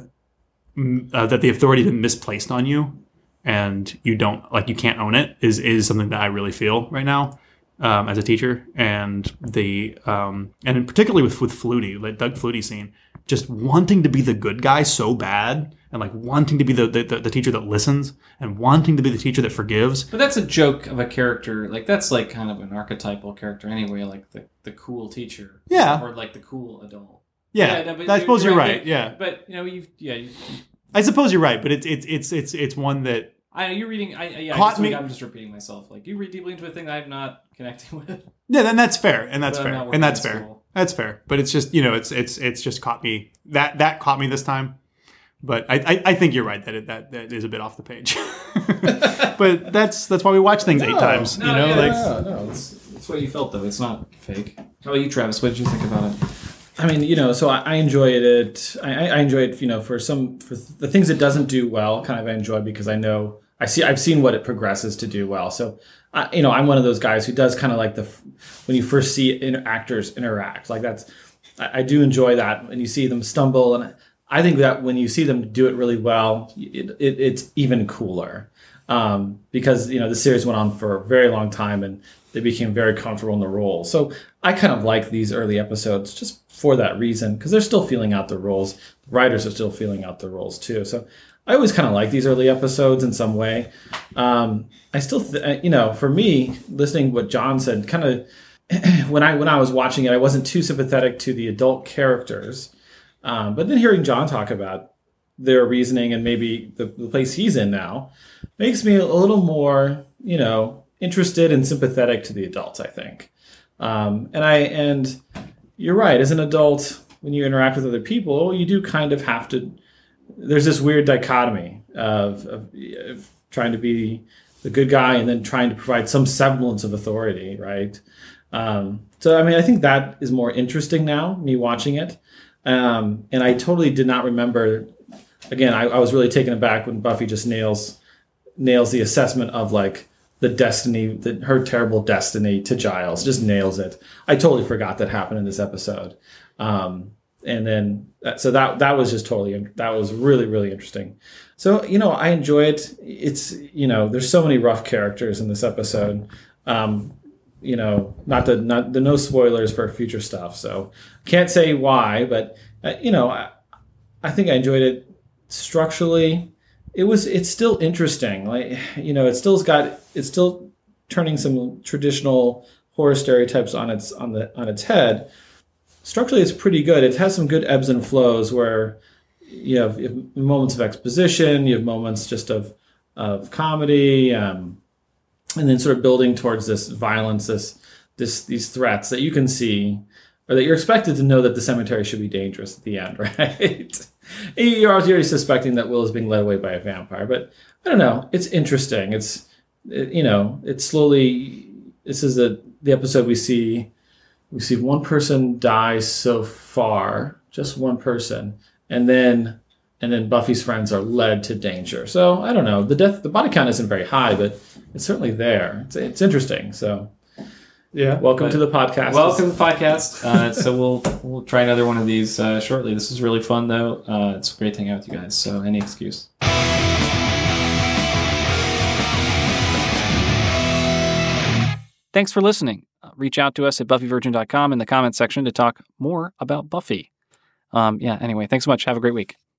m- uh, that the authority has been misplaced on you, and you don't like you can't own it is is something that I really feel right now um, as a teacher, and the um, and in particularly with with Flutie, like Doug Flutie scene, just wanting to be the good guy so bad, and like wanting to be the the, the the teacher that listens, and wanting to be the teacher that forgives. But that's a joke of a character. Like, that's like kind of an archetypal character anyway, like the, the cool teacher. Yeah. Or like the cool adult. Yeah, no, but I suppose you're right. But, yeah, but you know, you yeah. You, I suppose you're right. But it's it's it's it's it's one that I know you're reading. I yeah. I Caught guess me- I'm just repeating myself. Like you read deeply into a thing that I'm not connecting with. yeah. Then that's fair, and that's But I'm fair, not and that's working in fair. school. That's fair. But it's just you know it's it's it's just caught me that that caught me this time. But I I, I think you're right that it, that that is a bit off the page. But that's that's why we watch things eight No, times. no, you know, yeah, like no, no, it's, That's what you felt though. It's not fake. How about you, Travis? What did you think about it? I mean, you know, so I, I enjoyed it. I, I enjoy it, you know, for some for the things it doesn't do well. Kind of I enjoy because I know I see I've seen what it progresses to do well. So, I, you know, I'm one of those guys who does kind of like the when you first see inter- actors interact. Like that's I, I do enjoy that when you see them stumble, and I think that when you see them do it really well, it, it, it's even cooler. Um, because you know the series went on for a very long time and they became very comfortable in the role. So I kind of like these early episodes just for that reason because they're still feeling out the roles. The writers are still feeling out the roles too. So I always kind of like these early episodes in some way. Um, I still, th- you know, for me, listening to what John said, kind of when I when I was watching it, I wasn't too sympathetic to the adult characters. Um, but then hearing John talk about their reasoning and maybe the, the place he's in now makes me a little more, you know, interested and sympathetic to the adults, I think. Um, and I and you're right, as an adult, when you interact with other people, you do kind of have to, there's this weird dichotomy of, of, of trying to be the good guy and then trying to provide some semblance of authority, right? Um, so, I mean, I think that is more interesting now, me watching it. Um, and I totally did not remember, again, I, I was really taken aback when Buffy just nails nails the assessment of like the destiny, the, her terrible destiny to Giles, just nails it. I totally forgot that happened in this episode. Um, and then, so that that was just totally, that was really, really interesting. So, you know, I enjoy it. It's, you know, there's so many rough characters in this episode. Um, you know, not the, not the no spoilers for future stuff. So can't say why, but, uh, you know, I, I think I enjoyed it structurally. It was, it's still interesting. Like, you know, it still's got, it's still turning some traditional horror stereotypes on its, on the, on its head. Structurally, it's pretty good. It has some good ebbs and flows where you have, you have moments of exposition, you have moments just of, of comedy, um, and then sort of building towards this violence, this, this, these threats that you can see, or that you're expected to know that the cemetery should be dangerous at the end, right? You're already suspecting that Will is being led away by a vampire, but I don't know. It's interesting. It's, it, you know, it's slowly, this is the, the episode we see, we see one person die so far, just one person. And then, and then Buffy's friends are led to danger. So I don't know. The death, the body count isn't very high, but it's certainly there. It's, it's interesting. So yeah, welcome to the podcast. Welcome to the podcast. Uh, so we'll we'll try another one of these uh, shortly. This is really fun, though. Uh, it's great to hang out with you guys. So any excuse. Thanks for listening. Uh, reach out to us at buffy virgin dot com in the comments section to talk more about Buffy. Um, yeah. Anyway, thanks so much. Have a great week.